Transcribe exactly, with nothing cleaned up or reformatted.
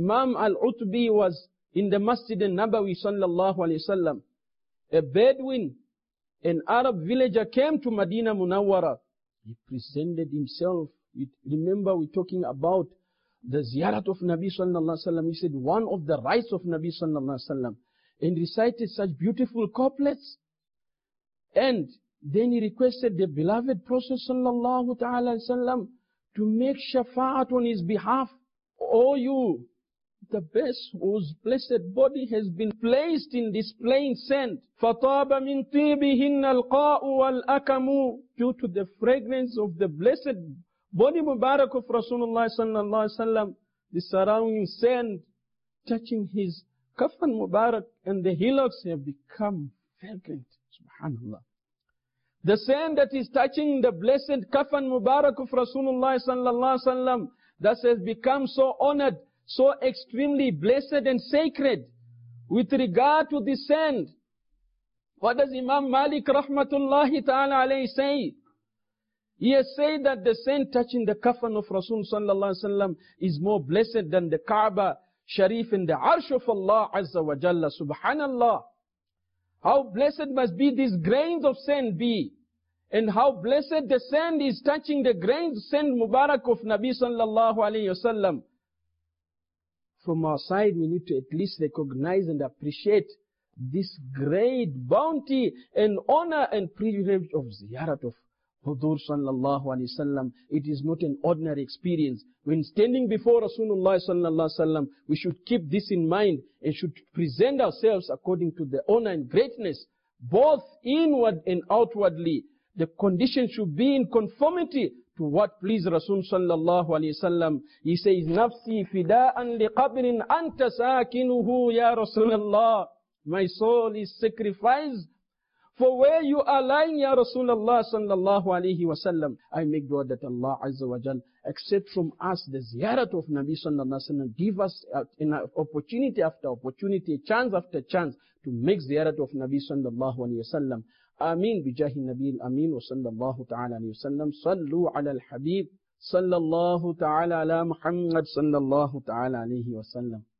Imam al-Utbi was in the Masjid al-Nabawi sallallahu alayhi wasallam. A Bedouin, an Arab villager, came to Medina Munawwara. He presented himself. Remember, we're talking about the ziyarat of Nabi sallallahu alayhi wasallam. He said one of the rights of Nabi sallallahu alayhi wasallam, and recited such beautiful couplets. And then he requested the beloved Prophet sallallahu ta'ala wasallam to make shafa'at on his behalf. O you, the best whose blessed body has been placed in this plain sand. فَطَابَ مِنْ طِيبِهِنَّ الْقَاءُ وَالْأَكَمُ. Due to the fragrance of the blessed body Mubarak of Rasulullah sallallahu alaihi wasallam, the surrounding sand touching his kafan Mubarak and the hillocks have become fragrant. Subhanallah. The sand that is touching the blessed kafan Mubarak of Rasulullah sallallahu alaihi wasallam, thus has become so honored, so extremely blessed and sacred. With regard to the sand, what does Imam Malik rahmatullahi ta'ala alayhi say? He has said that the sand touching the kafan of Rasul sallallahu alaihi wasallam is more blessed than the Kaaba Sharif and the Arsh of Allah Azza wa Jalla. Subhanallah. How blessed must be these grains of sand be, and how blessed the sand is touching the grains of sand Mubarak of Nabi sallallahu alayhi wasallam. From our side, we need to at least recognize and appreciate this great bounty and honor and privilege of ziyarat of Hudur sallallahu alayhi wasallam. It is not an ordinary experience. When standing before Rasulullah sallallahu alayhi wasallam, we should keep this in mind and should present ourselves according to the honor and greatness, both inward and outwardly. The condition should be in conformity to what pleased Rasul sallallahu alayhi wasallam. He says, "Nafsi fida'an liqabrin anta sakinuhu ya Rasulullah." My soul is sacrificed for where you are lying, Ya Rasulullah sallallahu alayhi wasallam. I make dua that Allah Azza wa Jal accept from us the ziyarat of Nabi sallallahu alayhi wasallam. Give us an opportunity after opportunity, chance after chance to make ziyarat of Nabi sallallahu alayhi wasallam. Ameen bijahi Nabi al-Amin wa sallallahu ta'ala alayhi wasallam. Sallu ala al-Habib sallallahu ta'ala ala Muhammad sallallahu ta'ala alayhi wasallam.